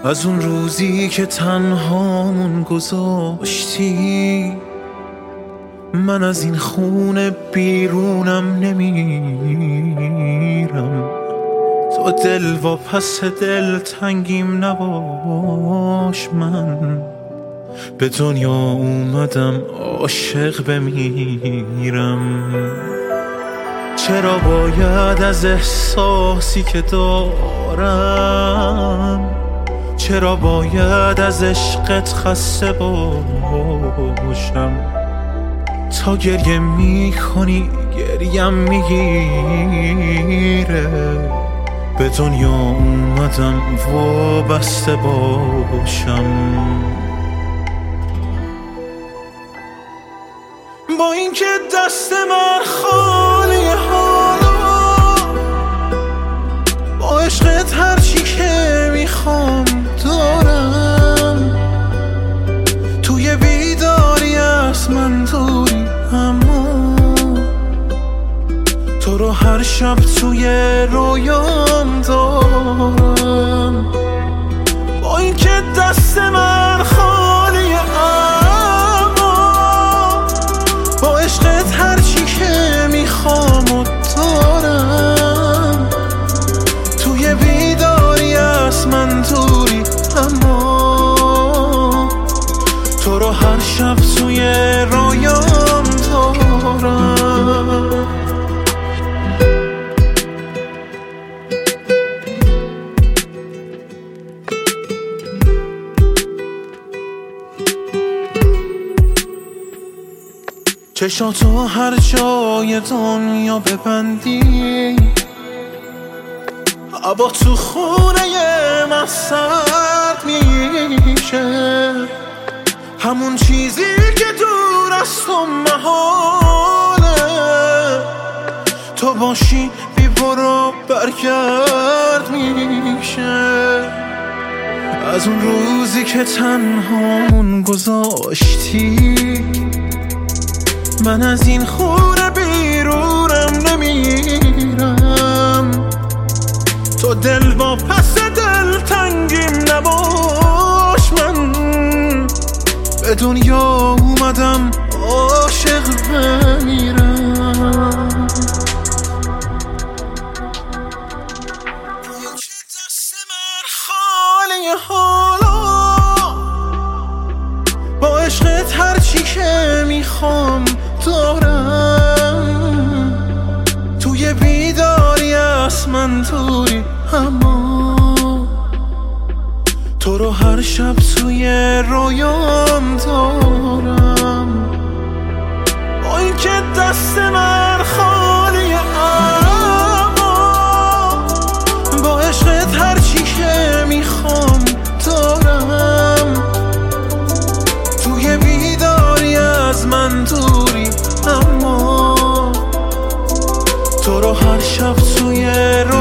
از اون روزی که تنهامون گذاشتی، من از این خونه بیرونم نمیرم. تو دل و پس دل تنگیم نباش، من به دنیا اومدم عاشق بمیرم. چرا باید از احساسی که دارم، چرا باید از عشقت خسته باشم؟ تا گریه میکنی گریم میگیره، به دنیا اومدم وابسته باشم. با اینکه دست من خالی حالا، با عشقت هرچی که میخوام دارم. توی بیداری از من دوری، اما تو رو هر شب توی رویام دارم. با اینکه دست من خالیه، اما با عشقت هرچی که میخوام و دارم. توی بیداری از من دوری، اما تو رو هر شب توی رویام دارم. چشاتو هر جای دنیا ببندی، هوا تو خونه من سرد میشه. همون چیزی که دور از تو محاله، تو باشی بی برو برگرد میشه. از اون روزی که تنهامون گذاشتی، من از این خونه بیرونم نمیرم. تو دل با پس دل تنگیم نباش، من به دنیا اومدم عاشق بمیرم. دست من خالی حالا، با عشقت هرچی که میخوام دارم. توی بیداری از من دوری، اما تو رو هر شب توی رویام دارم. با اینکه دست من خالیه، اما با عشقت هرچی که میخوام دارم. توی بیداری از من دوری، اما تو رو هر شب توی